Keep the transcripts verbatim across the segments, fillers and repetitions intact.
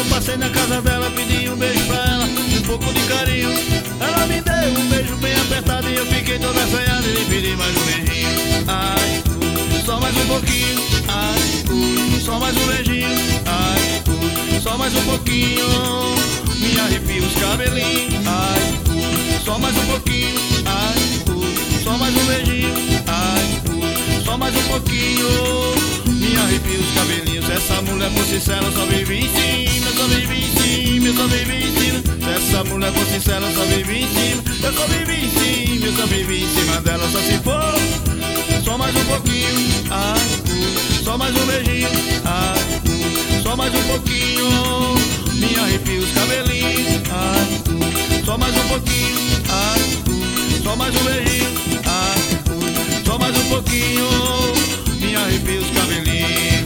eu passei na casa dela, pedi um beijo pra ela, um pouco de carinho. Ela me deu um beijo bem apertado e eu fiquei toda assanhada e lhe pedi mais um beijinho. Ai, uh, só mais um pouquinho. Ai, uh, só mais um beijinho. Ai, uh, só mais um pouquinho. Me arrepio os cabelinhos. Ai, uh, só mais um pouquinho. Ai, uh, só mais um beijinho. Ai, uh, só mais um pouquinho. Me arrepio os cabelinhos. Essa mulher por sincera só vive em cima, só vive em cima, eu só vive em cima. Essa mulher por sincera só vive em cima, eu só vive em cima, eu só vive em cima dela. Só se for, só mais um pouquinho. Ai, uh, só mais um beijinho. Ai, uh, só mais um pouquinho. Me arrepio os cabelinhos. Ai, uh, só mais um pouquinho. Ai, uh, só mais um beijinho. Ai, uh, só mais um pouquinho. Me arrepio os cabelinhos.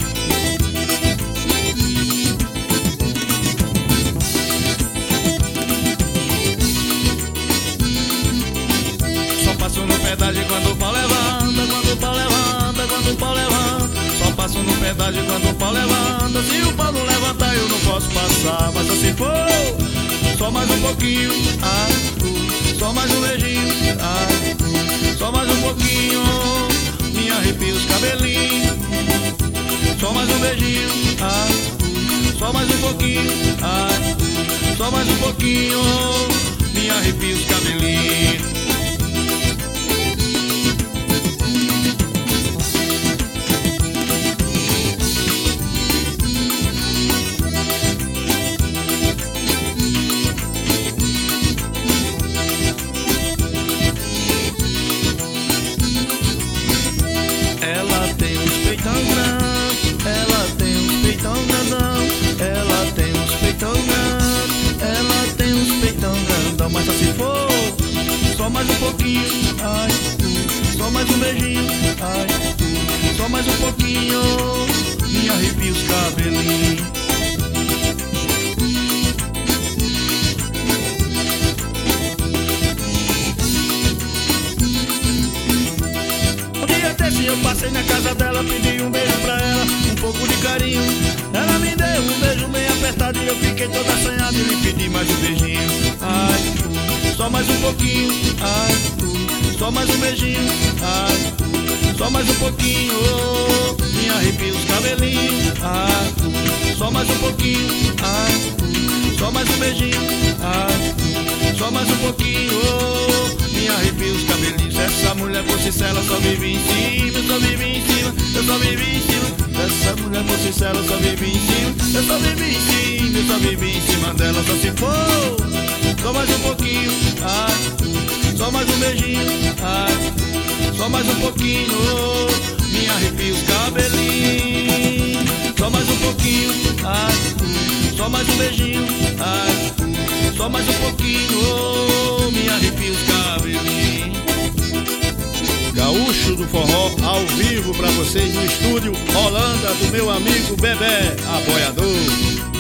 Só passo no pedágio quando o pau levanta, quando o pau levanta, quando o pau levanta. Só passo no pedágio quando o pau levanta. Se o pau não levantar eu não posso passar. Mas só se for, só mais um pouquinho. Ai, uh, só mais um beijinho. Ai, uh, só mais um pouquinho. Me arrepio os cabelinhos. Só mais um beijinho. Ai, uh, só mais um pouquinho. Ai, uh, só mais um pouquinho. Me arrepio os cabelinhos. Ela tem uns peitão grande, ela tem uns peitão grandão, ela tem uns peitão grande, ela tem uns peitão grandão. Mas só se for, só mais um pouquinho. Ai, uh, só mais um beijinho. Ai, uh, só mais um pouquinho. Me arrepio os cabelinhos. Eu passei na casa dela, pedi um beijo pra ela, um pouco de carinho. Ela me deu um beijo bem apertado e eu fiquei toda assanhada e lhe pedi mais um beijinho. Ai, uh, só mais um pouquinho. Ai, uh, só mais um beijinho. Ai, uh, só mais um pouquinho. Oh, me arrepio os cabelinhos. Ai, uh, só mais um pouquinho. Ai, uh, só mais um beijinho. Ai, uh, só mais um pouquinho. Oh, me arrepio os cabelinhos. Essa mulher por sincera só vive em cima, eu só vive em cima, eu só vive em cima. Essa mulher por sincera só vive em cima, eu só vive em cima, eu só vive em cima dela. Só se for, só mais um pouquinho. Ai, só mais um beijinho. Ai, só mais um pouquinho. Me arrepio os cabelinhos. Só mais um pouquinho. Ai, só mais um beijinho. Ai, só mais um pouquinho. Me arrepio os cabelinhos. Gaúcho do Forró, ao vivo pra vocês no estúdio Holanda, do meu amigo Bebé, aboiador.